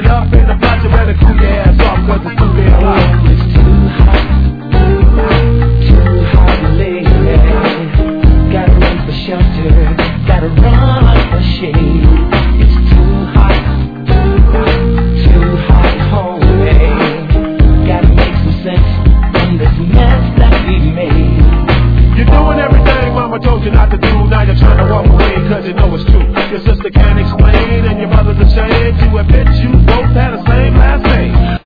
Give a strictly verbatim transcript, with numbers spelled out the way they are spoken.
up in the block, you better cool your ass off, cause it's too damn hot. It's too hot, too hot, lady. Gotta run for shelter, gotta run for shade. It's too hot, too hot, homie. Gotta make some sense from this mess that we made. You're doing everything mama told you not to do. Now you're trying to walk away cause you know it's true. Your sister can't explain and your brother's ashamed to admit you